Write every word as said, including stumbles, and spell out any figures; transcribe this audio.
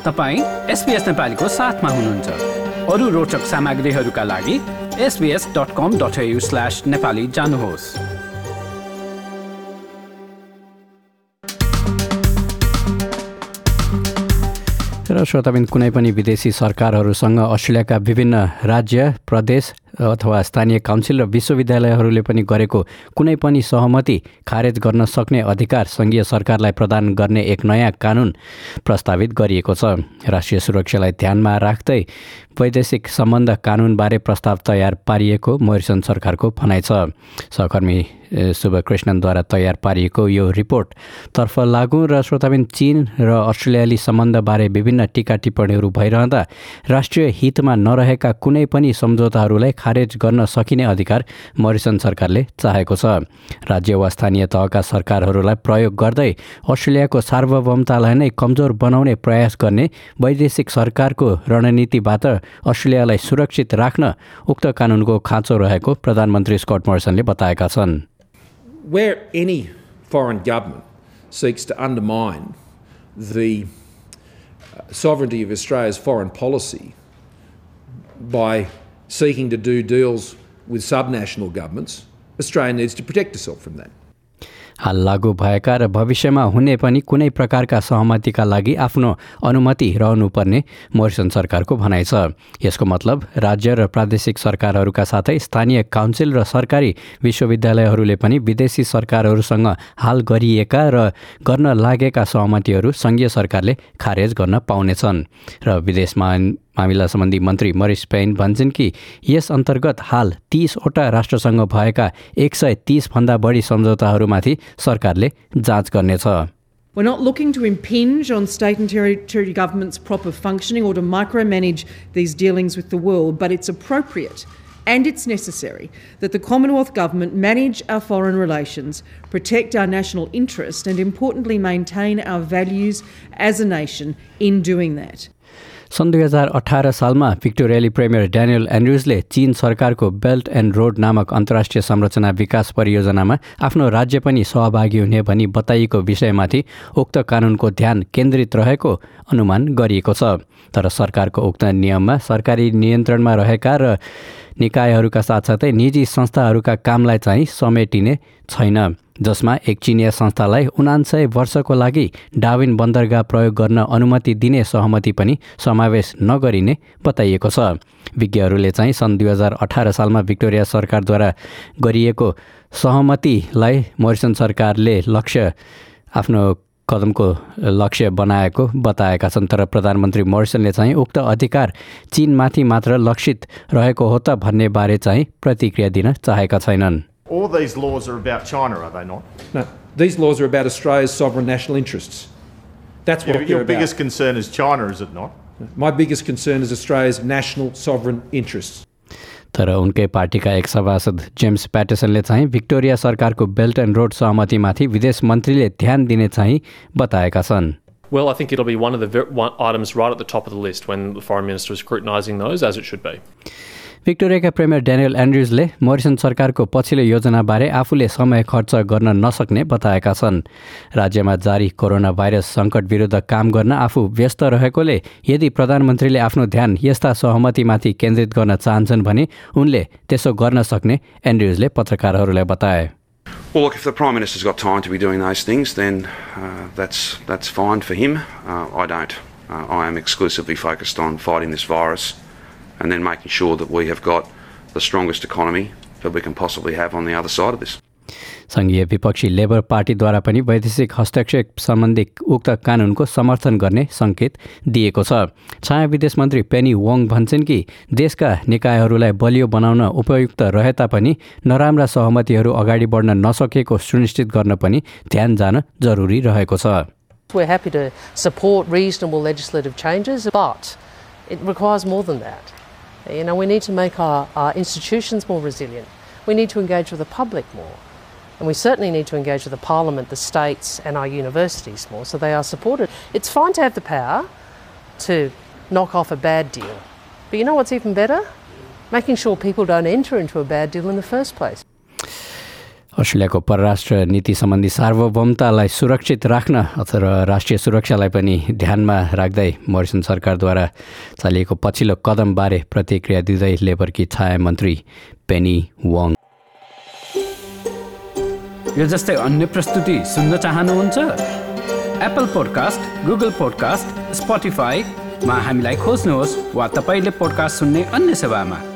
तपाईं एसबीएस नेपालीको साथमा हुनुहुन्छ। अरू रोचक सामग्रीहरूका लागि S B S dot com dot A U slash Nepali जानुहोस्। र श्रोताबिन, कुनै पनि विदेशी सरकारहरूसँग अस्ट्रेलियाका विभिन्न राज्य, प्रदेश अथवा स्थानीय काउन्सिल र विश्वविद्यालयहरूले पनि गरेको कुनै पनि सहमति खारेज गर्न सक्ने अधिकार सङ्घीय सरकारलाई प्रदान गर्ने एक नयाँ कानुन प्रस्तावित गरिएको छ। राष्ट्रिय सुरक्षालाई ध्यानमा राख्दै वैदेशिक सम्बन्ध कानुनबारे प्रस्ताव तयार पारिएको मोरिसन सरकारको भनाइ छ। सहकर्मी शुभकृष्णनद्वारा तयार पारिएको यो रिपोर्टतर्फ लागू र श्रोताबिन, चीन र अस्ट्रेलियाली सम्बन्धबारे विभिन्न टीका टिप्पणीहरू भइरहँदा राष्ट्रिय हितमा नरहेका कुनै पनि सम्झौताहरूलाई खारेज गर्न सकिने अधिकार मोरिसन सरकारले चाहेको छ। राज्य वा स्थानीय तहका सरकारहरूलाई प्रयोग गर्दै अस्ट्रेलियाको सार्वभौमतालाई नै कमजोर बनाउने प्रयास गर्ने वैदेशिक सरकारको रणनीतिबाट अस्ट्रेलियालाई सुरक्षित राख्न उक्त कानुनको खाँचो रहेको प्रधानमन्त्री स्कट मोरिसनले बताएका छन्। Where any foreign government seeks to undermine the sovereignty of Australia's foreign policy by seeking to do deals with subnational governments, Australia needs to protect itself from that. हाल लागू भएका र भविष्यमा हुने पनि कुनै प्रकारका सहमतिका लागि आफ्नो अनुमति रहनुपर्ने मोरिसन सरकारको भनाइ छ। यसको मतलब राज्य र प्रादेशिक सरकारहरूका साथै स्थानीय काउन्सिल र सरकारी विश्वविद्यालयहरूले पनि विदेशी सरकारहरूसँग हाल गरिएका र गर्न लागेका सहमतिहरू सङ्घीय सरकारले खारेज गर्न पाउनेछन्। र विदेशमा मामिला सम्बन्धी मन्त्री मरिस पेन भन्छन् कि यस अन्तर्गत हाल तीसवटा राष्ट्रसँग भएका एक सय तीसभन्दा बढी सम्झौताहरूमाथि सरकारले जाँच गर्नेछ। We're not looking to impinge on state and territory governments' proper functioning or to micromanage these dealings with the world, but it's appropriate and it's necessary that the Commonwealth Government manage our foreign relations, protect our national interest, and importantly maintain our values as a nation in doing that. सन् दुई हजार अठार सालमा भिक्टोरियाली premier Daniel एन्ड्रुजले चीन सरकारको belt and road नामक अन्तर्राष्ट्रिय संरचना विकास परियोजनामा आफ्नो राज्य पनि सहभागी हुने भनी बताइएको विषयमाथि उक्त कानुनको ध्यान केन्द्रित रहेको अनुमान गरिएको छ। तर सरकारको उक्त नियममा सरकारी नियन्त्रणमा रहेका र निकायहरूका साथसाथै निजी संस्थाहरूका कामलाई चाहिँ समेटिने छैन, जसमा एक चिनिया संस्थालाई उनान्सय वर्षको लागि डार्विन बन्दरगाह प्रयोग गर्न अनुमति दिने सहमति पनि समावेश नगरिने बताइएको छ। विज्ञहरूले चाहिँ सन् दुई हजार अठार सालमा भिक्टोरिया सरकारद्वारा गरिएको सहमतिलाई मोरिसन सरकारले लक्ष्य आफ्नो कदमको लक्ष्य बनाएको बताएका छन्। तर प्रधानमन्त्री मोरिसनले चाहिँ उक्त अधिकार चीनमाथि मात्र लक्षित रहेको हो त भन्ने बारे चाहिँ प्रतिक्रिया दिन चाहेका छैनन्। All these laws are about China, are they not? No, these laws are about Australia's sovereign national interests. That's what your, they're your about. biggest concern is China, is it not? My biggest concern is Australia's national sovereign interests. तर उनकै पार्टीका एक सभासद James प्याटरसनले चाहिँ Victoria सरकारको belt and road सहमतिमाथि विदेश मन्त्रीले ध्यान दिने चाहिँ बताएका छन्। Well, I think it'll be one of the ver- one items right at the top of the list when the Foreign Minister is scrutinising those, as it should be. भिक्टोरियाका premier Daniel एन्ड्रुजले Morrison सरकारको पछिल्लो योजनाबारे आफूले समय खर्च गर्न नसक्ने बताएका छन्। राज्यमा जारी कोरोना भाइरस सङ्कट विरुद्ध काम गर्न आफू व्यस्त रहेकोले यदि प्रधानमन्त्रीले आफ्नो ध्यान यस्ता सहमतिमाथि केन्द्रित गर्न चाहन्छन् भने उनले त्यसो गर्न सक्ने एन्ड्रुजले पत्रकारहरूलाई बताए। Well, look, if the Prime Minister's got time to be doing those things, then uh, that's that's fine for him. Uh, I don't. Uh, I am exclusively focused on fighting this virus and then making sure that we have got the strongest economy that we can possibly have on the other side of this. सङ्घीय विपक्षी labour पार्टीद्वारा पनि वैदेशिक हस्तक्षेप सम्बन्धी उक्त कानुनको समर्थन गर्ने सङ्केत दिएको छ। छाया विदेश मन्त्री पेनी वोङ भन्छन् कि देशका निकायहरूलाई बलियो बनाउन उपयुक्त रहे तापनि नराम्रा सहमतिहरू अगाडि बढ्न नसकेको सुनिश्चित गर्न पनि ध्यान जान जरुरी रहेको छ। We're happy to support reasonable legislative changes, but it requires more than that. You know, we need to make our, our institutions more resilient. We need to engage with the public more. And we certainly need to engage with the Parliament, the states and our universities more so they are supported. It's fine to have the power to knock off a bad deal. But you know what's even better? Making sure people don't enter into a bad deal in the first place. अस्ट्रेलियाको परराष्ट्र नीति सम्बन्धी सार्वभौमतालाई सुरक्षित राख्न अथवा राष्ट्रिय सुरक्षालाई पनि ध्यानमा राख्दै मोरिसन सरकारद्वारा चालिएको पछिल्लो कदमबारे प्रतिक्रिया दिँदै लेबरकी छाया मन्त्री पेनी वाङ। यो जस्तै अन्य प्रस्तुति सुन्न चाहनुहुन्छ? एप्पल पोडकास्ट, गुगल पोडकास्ट, स्पोटिफाईमा हामीलाई खोज्नुहोस् वा तपाईँले पोडकास्ट सुन्ने अन्य सेवामा।